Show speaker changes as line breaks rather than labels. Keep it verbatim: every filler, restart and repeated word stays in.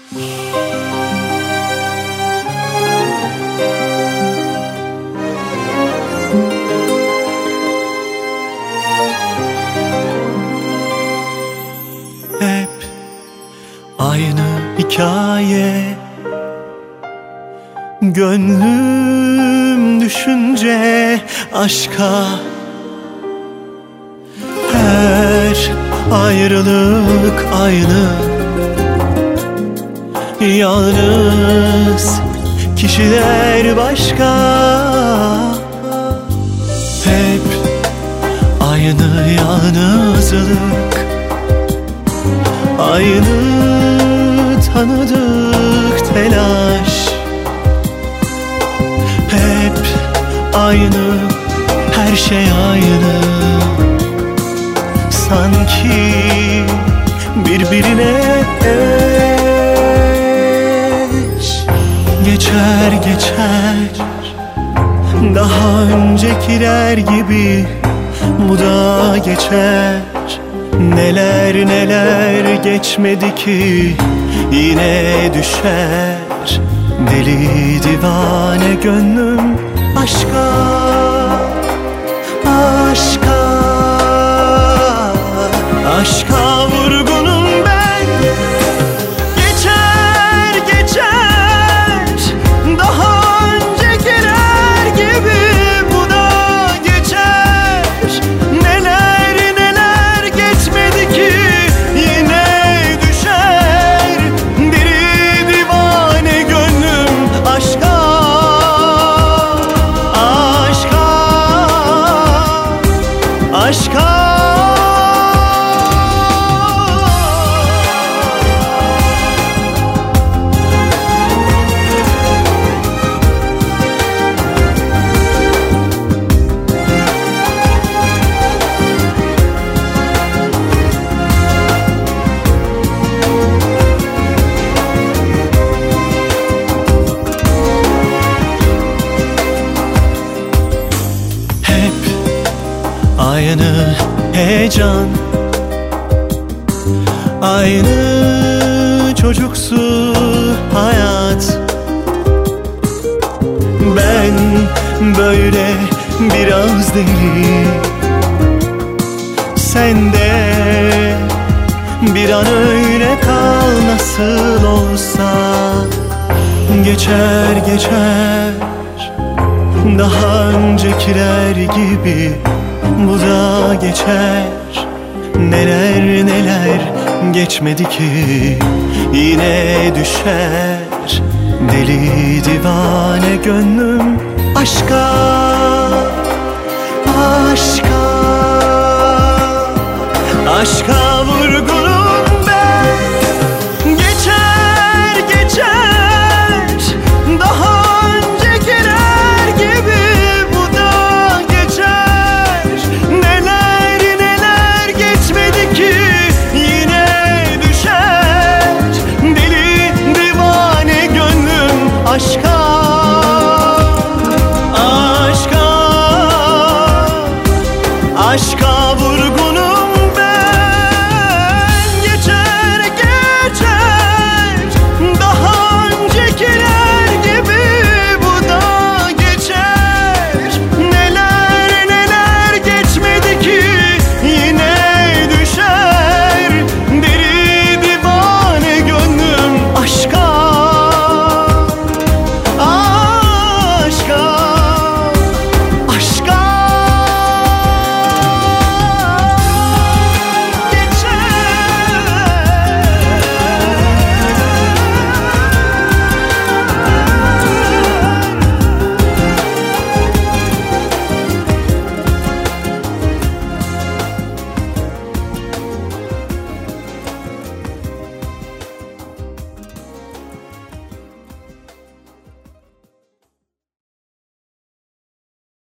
Hep aynı hikaye, gönlüm düşünce aşka. Her ayrılık aynı, yalnız kişiler başka. Hep aynı yalnızlık, aynı tanıdık telaş. Hep aynı, her şey aynı, sanki birbirine eş. Geçer geçer daha öncekiler gibi, bu da geçer. Neler neler geçmedi ki, yine düşer. Deli divane gönlüm aşka, aşka, aşka vurgunum ben. Geçer geçer daha öncekiler gibi, bu da geçer. Neler neler geçmedi ki, yine düşer. Deli divane gönlüm aşka, aşka, aşka. Aynı heyecan, aynı çocuksu hayat. Ben böyle biraz deli, sen de bir an öyle kal nasıl olsa. Geçer geçer daha öncekiler gibi, bu da geçer. Neler neler geçmedi ki, yine düşer. Deli divane gönlüm aşka, aşka, aşka.